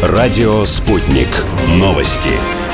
Радио «Спутник». Новости.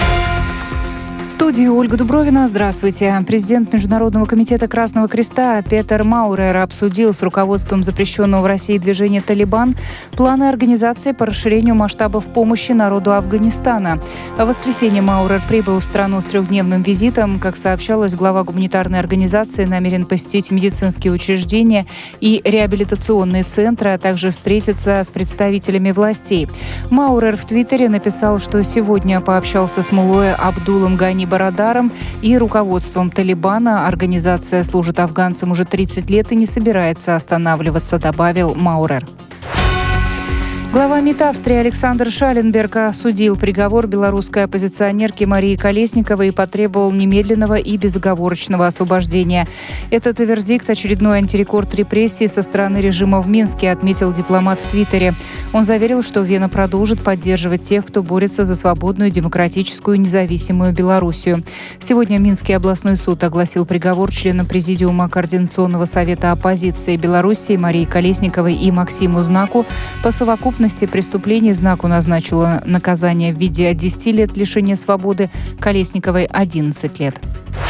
В студии Ольга Дубровина. Здравствуйте. Президент Международного комитета Красного Креста Петер Маурер обсудил с руководством запрещенного в России движения «Талибан» планы организации по расширению масштабов помощи народу Афганистана. В воскресенье Маурер прибыл в страну с трехдневным визитом. Как сообщалось, глава гуманитарной организации намерен посетить медицинские учреждения и реабилитационные центры, а также встретиться с представителями властей. Маурер в Твиттере написал, что сегодня пообщался с муллой Абдулом Гани Барадаром и руководством Талибана. Организация служит афганцам уже 30 лет и не собирается останавливаться, добавил Маурер. Глава МИД Австрии Александр Шалленберг осудил приговор белорусской оппозиционерки Марии Колесниковой и потребовал немедленного и безоговорочного освобождения. Этот вердикт – очередной антирекорд репрессий со стороны режима в Минске, отметил дипломат в Твиттере. Он заверил, что Вена продолжит поддерживать тех, кто борется за свободную, демократическую, независимую Белоруссию. Сегодня Минский областной суд огласил приговор членам Президиума Координационного совета оппозиции Белоруссии Марии Колесниковой и Максиму Знаку. По совокупности преступлений Знаку назначила наказание в виде 10 лет лишения свободы, Колесниковой 11 лет.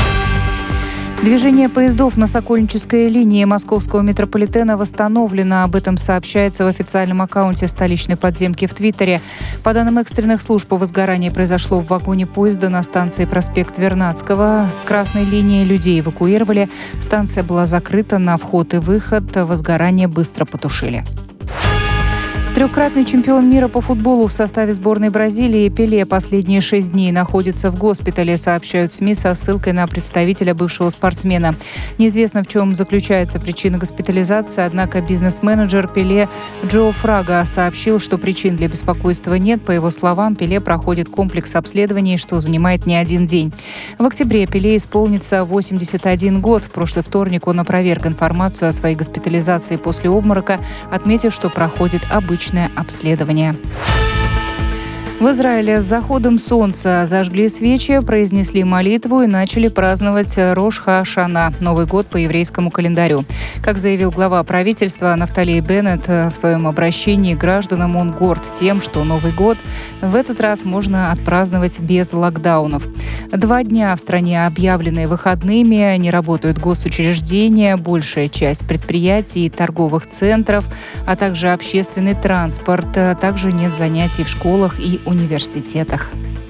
Движение поездов на Сокольнической линии московского метрополитена восстановлено. Об этом сообщается в официальном аккаунте столичной подземки в Твиттере. По данным экстренных служб, возгорание произошло в вагоне поезда на станции проспект Вернадского. С красной линии людей эвакуировали. Станция была закрыта на вход и выход. Возгорание быстро потушили. Трехкратный чемпион мира по футболу в составе сборной Бразилии Пеле последние 6 дней находится в госпитале, сообщают СМИ со ссылкой на представителя бывшего спортсмена. Неизвестно, в чем заключается причина госпитализации, однако бизнес-менеджер Пеле Джо Фрага сообщил, что причин для беспокойства нет. По его словам, Пеле проходит комплекс обследований, что занимает не один день. В октябре Пеле исполнится 81 год. В прошлый вторник он опроверг информацию о своей госпитализации после обморока, отметив, что проходит обычное обследование. В Израиле с заходом солнца зажгли свечи, произнесли молитву и начали праздновать Рош ха-Шана – Новый год по еврейскому календарю. Как заявил глава правительства Нафтали Беннет в своем обращении к гражданам, он горд тем, что Новый год в этот раз можно отпраздновать без локдаунов. 2 дня в стране объявлены выходными, не работают госучреждения, большая часть предприятий и торговых центров, а также общественный транспорт. Также нет занятий в школах и университетах.